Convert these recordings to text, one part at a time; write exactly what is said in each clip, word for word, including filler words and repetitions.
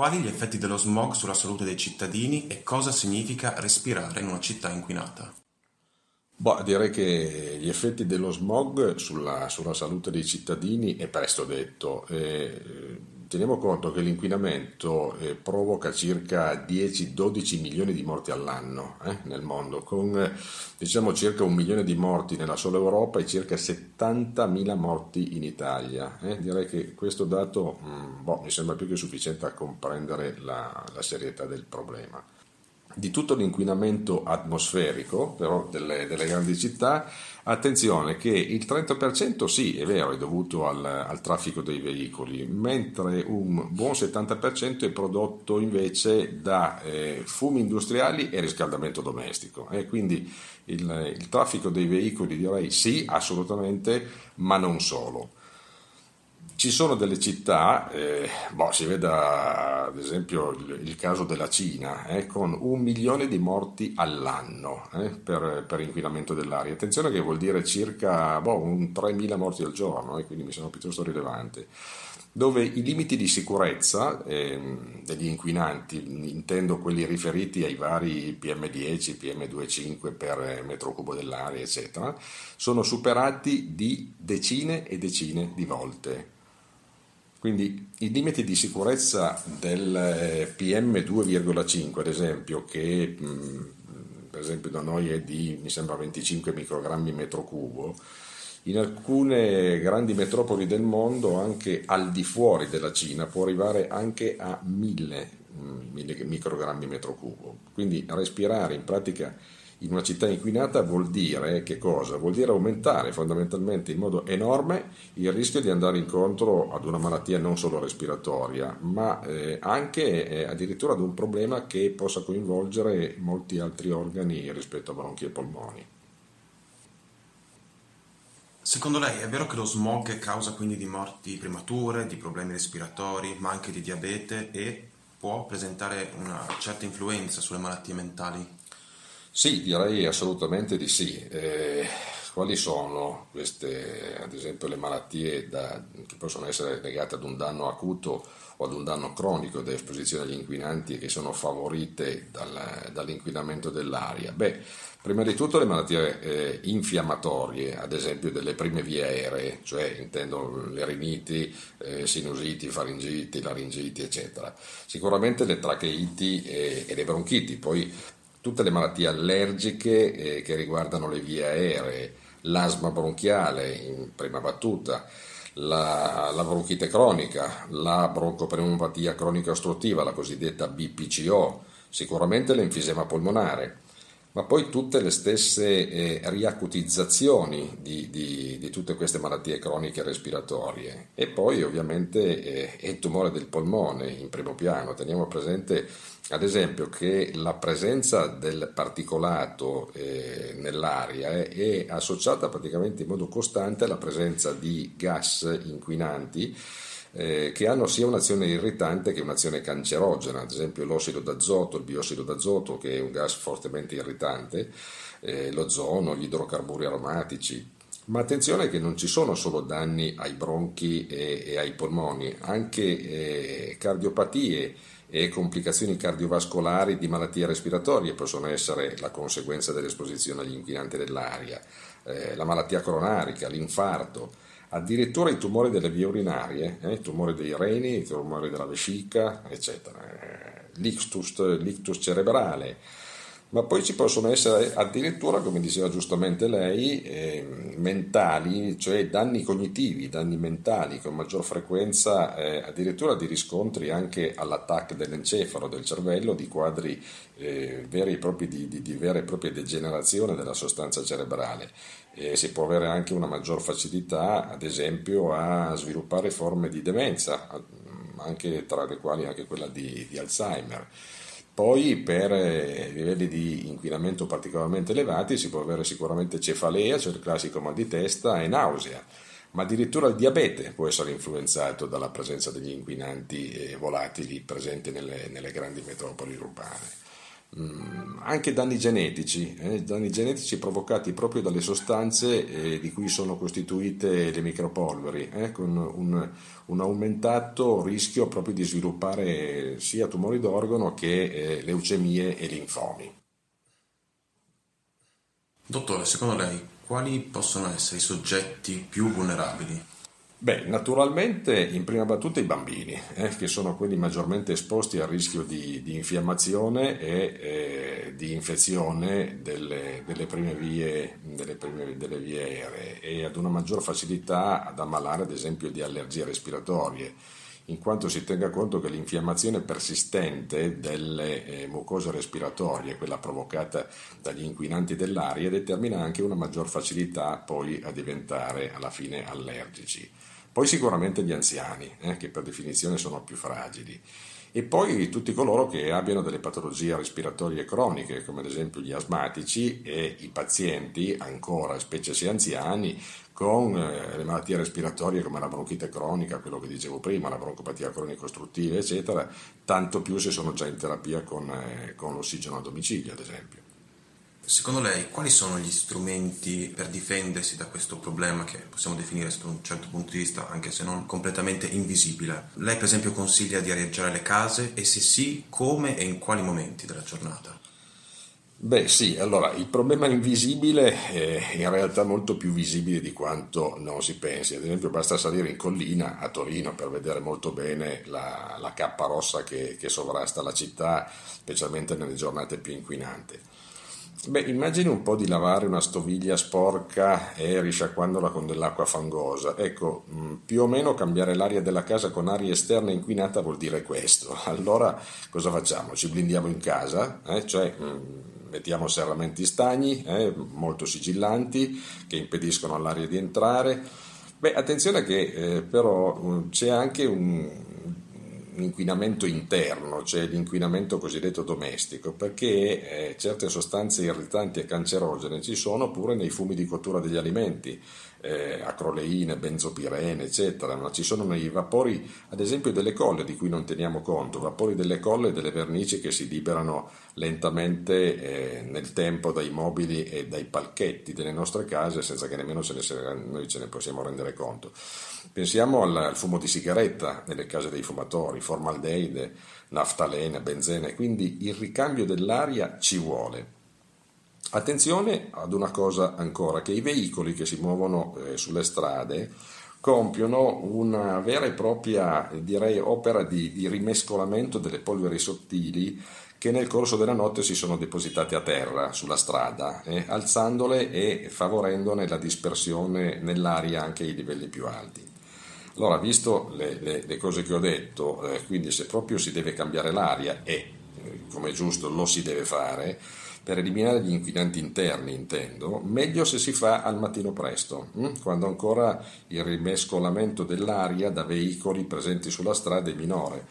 Quali gli effetti dello smog sulla salute dei cittadini e cosa significa respirare in una città inquinata? Boh, direi che gli effetti dello smog sulla, sulla salute dei cittadini è presto detto. Eh, teniamo conto che l'inquinamento eh, provoca circa dieci dodici milioni di morti all'anno eh, nel mondo, con eh, diciamo circa un milione di morti nella sola Europa e circa settantamila morti in Italia. Eh. Direi che questo dato mh, boh, mi sembra più che sufficiente a comprendere la la serietà del problema. Di tutto l'inquinamento atmosferico, però, delle, delle grandi città, attenzione che il trenta per cento sì, è vero, è dovuto al, al traffico dei veicoli, mentre un buon settanta per cento è prodotto invece da eh, fumi industriali e riscaldamento domestico. E quindi il, il traffico dei veicoli direi sì, assolutamente, ma non solo. Ci sono delle città, eh, boh, si veda ad esempio il, il caso della Cina, eh, con un milione di morti all'anno eh, per, per inquinamento dell'aria. Attenzione che vuol dire circa boh, un tremila morti al giorno, eh, quindi mi sembra piuttosto rilevante. Dove i limiti di sicurezza ehm, degli inquinanti, intendo quelli riferiti ai vari P M dieci, P M due virgola cinque per metro cubo dell'aria, eccetera, sono superati di decine e decine di volte. Quindi i limiti di sicurezza del P M due virgola cinque, ad esempio, che mh, per esempio da noi è di, mi sembra, venticinque microgrammi metro cubo, in alcune grandi metropoli del mondo, anche al di fuori della Cina, può arrivare anche a mille microgrammi metro cubo. Quindi respirare in pratica in una città inquinata vuol dire che cosa? Vuol dire aumentare fondamentalmente in modo enorme il rischio di andare incontro ad una malattia non solo respiratoria, ma eh, anche eh, addirittura ad un problema che possa coinvolgere molti altri organi rispetto a bronchi e polmoni. Secondo lei è vero che lo smog causa quindi di morti premature, di problemi respiratori, ma anche di diabete e può presentare una certa influenza sulle malattie mentali? Sì, direi assolutamente di sì. Eh, quali sono queste, ad esempio, le malattie da- che possono essere legate ad un danno acuto o ad un danno cronico da esposizione agli inquinanti e che sono favorite dal- dall'inquinamento dell'aria? Beh, prima di tutto le malattie eh, infiammatorie, ad esempio delle prime vie aeree, cioè intendo le riniti, eh, sinusiti, faringiti, laringiti, eccetera. Sicuramente le tracheiti e, e le bronchiti, poi tutte le malattie allergiche eh, che riguardano le vie aeree, l'asma bronchiale in prima battuta, la, la bronchite cronica, la broncopneumopatia cronica ostruttiva, la cosiddetta B P C O, sicuramente l'enfisema polmonare, ma poi tutte le stesse eh, riacutizzazioni di, di- di tutte queste malattie croniche respiratorie e poi ovviamente eh, il tumore del polmone in primo piano. Teniamo presente ad esempio che la presenza del particolato eh, nell'aria è, è associata praticamente in modo costante alla presenza di gas inquinanti eh, che hanno sia un'azione irritante che un'azione cancerogena, ad esempio l'ossido d'azoto, il biossido d'azoto che è un gas fortemente irritante, eh, l'ozono, gli idrocarburi aromatici. Ma attenzione che non ci sono solo danni ai bronchi e, e ai polmoni, anche eh, cardiopatie e complicazioni cardiovascolari di malattie respiratorie possono essere la conseguenza dell'esposizione agli inquinanti dell'aria, eh, la malattia coronarica, l'infarto, addirittura i tumori delle vie urinarie, eh, i tumori dei reni, i tumori della vescica, eccetera, eh, l'ictus, l'ictus cerebrale. Ma poi ci possono essere addirittura, come diceva giustamente lei, eh, mentali, cioè danni cognitivi, danni mentali con maggior frequenza, eh, addirittura di riscontri anche all'attacco dell'encefalo, del cervello, di quadri eh, veri e propri di, di, di vera e propria degenerazione della sostanza cerebrale. E si può avere anche una maggior facilità, ad esempio, a sviluppare forme di demenza, anche tra le quali anche quella di, di Alzheimer. Poi per eh, livelli di inquinamento particolarmente elevati si può avere sicuramente cefalea, cioè il classico mal di testa, e nausea, ma addirittura il diabete può essere influenzato dalla presenza degli inquinanti eh, volatili presenti nelle, nelle grandi metropoli urbane. Mm, anche danni genetici, eh, danni genetici provocati proprio dalle sostanze eh, di cui sono costituite le micropolveri, eh, con un, un aumentato rischio proprio di sviluppare sia tumori d'organo che eh, leucemie e linfomi. Dottore, secondo lei quali possono essere i soggetti più vulnerabili? Beh, naturalmente in prima battuta i bambini, eh, che sono quelli maggiormente esposti al rischio di, di infiammazione e eh, di infezione delle, delle prime vie, delle prime, delle vie aeree e ad una maggior facilità ad ammalare ad esempio di allergie respiratorie, in quanto si tenga conto che l'infiammazione persistente delle eh, mucose respiratorie, quella provocata dagli inquinanti dell'aria, determina anche una maggior facilità poi a diventare alla fine allergici. Poi sicuramente gli anziani, eh, che per definizione sono più fragili. E poi tutti coloro che abbiano delle patologie respiratorie croniche, come ad esempio gli asmatici e i pazienti, ancora, specie se anziani, con eh, le malattie respiratorie come la bronchite cronica, quello che dicevo prima, la broncopatia cronico-ostruttiva, eccetera, tanto più se sono già in terapia con, eh, con l'ossigeno a domicilio, ad esempio. Secondo lei quali sono gli strumenti per difendersi da questo problema che possiamo definire da un certo punto di vista, anche se non completamente invisibile? Lei per esempio consiglia di arieggiare le case e se sì, come e in quali momenti della giornata? Beh sì, allora il problema invisibile è in realtà molto più visibile di quanto non si pensi. Ad esempio basta salire in collina a Torino per vedere molto bene la, la cappa rossa che, che sovrasta la città, specialmente nelle giornate più inquinanti. Beh, immagini un po' di lavare una stoviglia sporca e risciacquandola con dell'acqua fangosa. Ecco, mh, più o meno cambiare l'aria della casa con aria esterna inquinata vuol dire questo. Allora cosa facciamo? Ci blindiamo in casa, eh? Cioè mh, mettiamo serramenti stagni, eh? Molto sigillanti, che impediscono all'aria di entrare. Beh, attenzione che eh, però mh, c'è anche un un inquinamento interno, cioè l'inquinamento cosiddetto domestico, perché eh, certe sostanze irritanti e cancerogene ci sono pure nei fumi di cottura degli alimenti, eh, acroleine, benzopirene, eccetera, ma ci sono nei vapori, ad esempio, delle colle di cui non teniamo conto, vapori delle colle e delle vernici che si liberano lentamente eh, nel tempo dai mobili e dai palchetti delle nostre case senza che nemmeno ce ne, noi ce ne possiamo rendere conto. Pensiamo al, al fumo di sigaretta nelle case dei fumatori, formaldeide, naftalene, benzene, quindi il ricambio dell'aria ci vuole. Attenzione ad una cosa ancora, che i veicoli che si muovono eh, sulle strade compiono una vera e propria, direi, opera di, di rimescolamento delle polveri sottili che nel corso della notte si sono depositate a terra sulla strada, eh, alzandole e favorendone la dispersione nell'aria anche ai livelli più alti. Allora, visto le, le, le cose che ho detto, eh, quindi se proprio si deve cambiare l'aria e, eh, come è giusto, lo si deve fare, per eliminare gli inquinanti interni, intendo, meglio se si fa al mattino presto, hm? Quando ancora il rimescolamento dell'aria da veicoli presenti sulla strada è minore.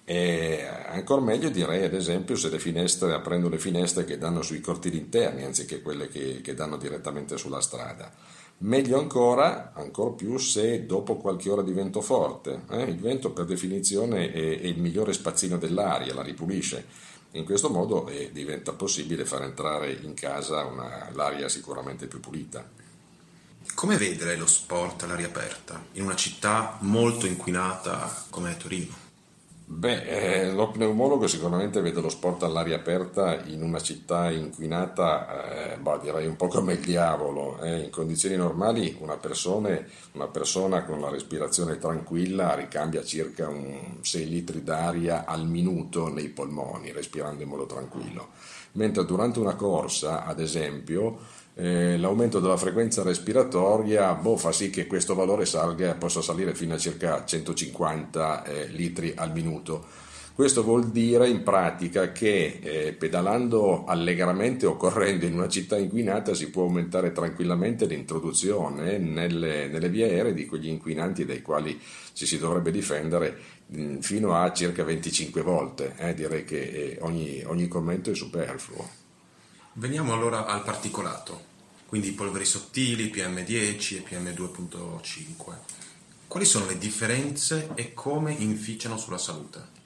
E ancora meglio direi ad esempio se le finestre, aprendo le finestre che danno sui cortili interni anziché quelle che, che danno direttamente sulla strada. Meglio ancora, ancora più se dopo qualche ora di vento forte. Eh? Il vento per definizione è, è il migliore spazzino dell'aria, la ripulisce. In questo modo eh, diventa possibile far entrare in casa una, l'aria sicuramente più pulita. Come vede lei lo sport all'aria aperta in una città molto inquinata come Torino? Beh, eh, lo pneumologo sicuramente vede lo sport all'aria aperta in una città inquinata, eh, bah, direi un po' come il diavolo. Eh. In condizioni normali una persona, una persona con la respirazione tranquilla ricambia circa un sei litri d'aria al minuto nei polmoni, respirando in modo tranquillo. Mentre durante una corsa, ad esempio, eh, l'aumento della frequenza respiratoria boh, fa sì che questo valore salga, possa salire fino a circa centocinquanta eh, litri al minuto. Questo vuol dire in pratica che eh, pedalando allegramente o correndo in una città inquinata si può aumentare tranquillamente l'introduzione nelle, nelle vie aeree di quegli inquinanti dai quali ci si dovrebbe difendere mh, fino a circa venticinque volte. Eh, direi che eh, ogni, ogni commento è superfluo. Veniamo allora al particolato, quindi i polveri sottili, P M dieci e P M due virgola cinque. Quali sono le differenze e come inficiano sulla salute?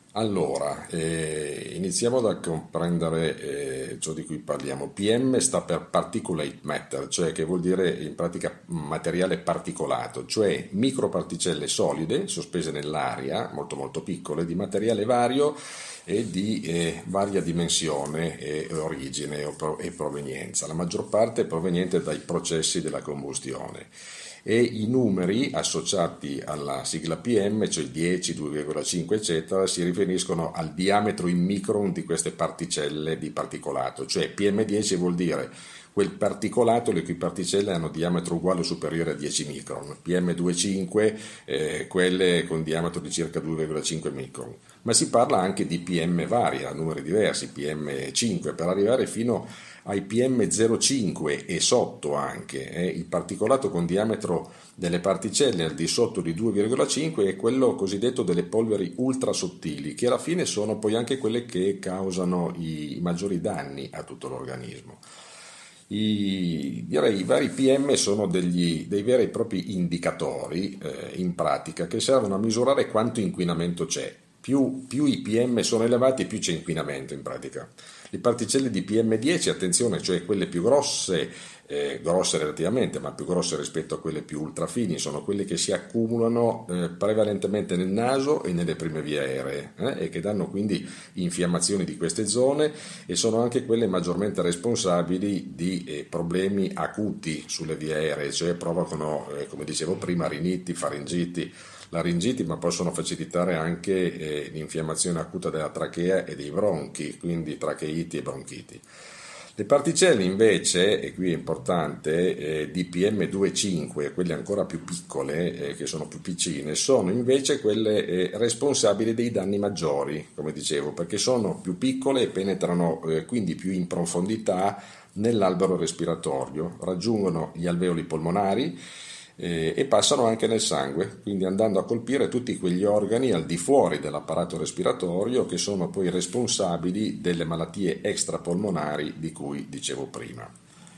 Allora, eh, iniziamo da comprendere eh, ciò di cui parliamo. P M sta per particulate matter, cioè che vuol dire in pratica materiale particolato, cioè microparticelle solide sospese nell'aria, molto molto piccole, di materiale vario e di eh, varia dimensione e origine e provenienza, la maggior parte proveniente dai processi della combustione. E i numeri associati alla sigla P M, cioè dieci, due virgola cinque eccetera, si riferiscono al diametro in micron di queste particelle di particolato, cioè P M dieci vuol dire quel particolato le cui particelle hanno diametro uguale o superiore a dieci micron, P M due virgola cinque eh, quelle con diametro di circa due virgola cinque micron, ma si parla anche di P M vari, a numeri diversi, P M cinque, per arrivare fino ai P M zero virgola cinque e sotto anche. Eh. Il particolato con diametro delle particelle al di sotto di due virgola cinque è quello cosiddetto delle polveri ultra sottili, che alla fine sono poi anche quelle che causano i maggiori danni a tutto l'organismo. I, direi, i vari P M sono degli, dei veri e propri indicatori eh, in pratica che servono a misurare quanto inquinamento c'è. Più, più i P M sono elevati, più c'è inquinamento in pratica. Le particelle di P M dieci, attenzione, cioè quelle più grosse, eh, grosse relativamente, ma più grosse rispetto a quelle più ultrafini, sono quelle che si accumulano eh, prevalentemente nel naso e nelle prime vie aeree eh, e che danno quindi infiammazioni di queste zone, e sono anche quelle maggiormente responsabili di eh, problemi acuti sulle vie aeree, cioè provocano, eh, come dicevo prima, riniti, faringiti, laringiti, ma possono facilitare anche eh, l'infiammazione acuta della trachea e dei bronchi, quindi tracheiti e bronchiti. Le particelle invece, e qui è importante, eh, di P M due virgola cinque, quelle ancora più piccole, eh, che sono più piccine, sono invece quelle eh, responsabili dei danni maggiori, come dicevo, perché sono più piccole e penetrano eh, quindi più in profondità nell'albero respiratorio, raggiungono gli alveoli polmonari e passano anche nel sangue, quindi andando a colpire tutti quegli organi al di fuori dell'apparato respiratorio che sono poi responsabili delle malattie extrapolmonari di cui dicevo prima.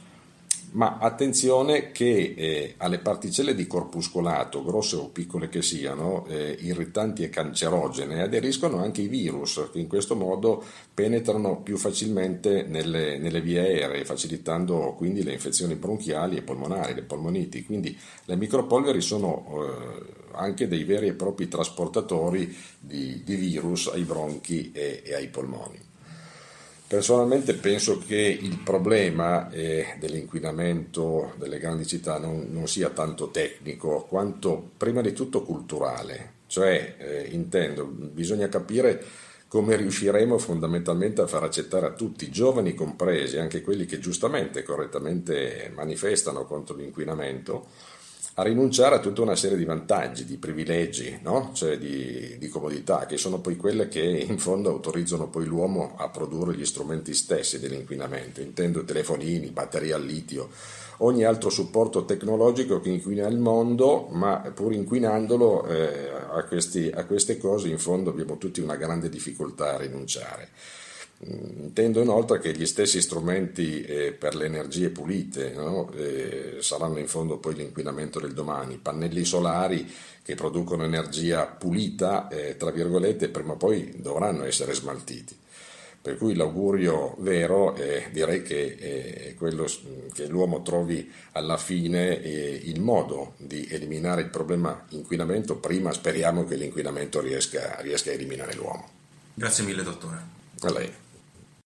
Ma attenzione che eh, alle particelle di corpuscolato, grosse o piccole che siano, eh, irritanti e cancerogene, aderiscono anche i virus, che in questo modo penetrano più facilmente nelle, nelle vie aeree, facilitando quindi le infezioni bronchiali e polmonari, le polmoniti. Quindi le micropolveri sono eh, anche dei veri e propri trasportatori di, di virus ai bronchi e, e ai polmoni. Personalmente penso che il problema eh, dell'inquinamento delle grandi città non, non sia tanto tecnico quanto prima di tutto culturale, cioè eh, intendo, bisogna capire come riusciremo fondamentalmente a far accettare a tutti, giovani compresi, anche quelli che giustamente e correttamente manifestano contro l'inquinamento, a rinunciare a tutta una serie di vantaggi, di privilegi, no? Cioè di, di comodità, che sono poi quelle che in fondo autorizzano poi l'uomo a produrre gli strumenti stessi dell'inquinamento, intendo telefonini, batterie al litio, ogni altro supporto tecnologico che inquina il mondo, ma pur inquinandolo eh, a, questi, a queste cose in fondo abbiamo tutti una grande difficoltà a rinunciare. Intendo inoltre che gli stessi strumenti eh, per le energie pulite, no? eh, saranno in fondo poi l'inquinamento del domani, pannelli solari che producono energia pulita, eh, tra virgolette, prima o poi dovranno essere smaltiti. Per cui l'augurio vero eh, direi che è quello che l'uomo trovi alla fine eh, il modo di eliminare il problema inquinamento, prima speriamo che l'inquinamento riesca, riesca a eliminare l'uomo. Grazie mille dottore. A lei.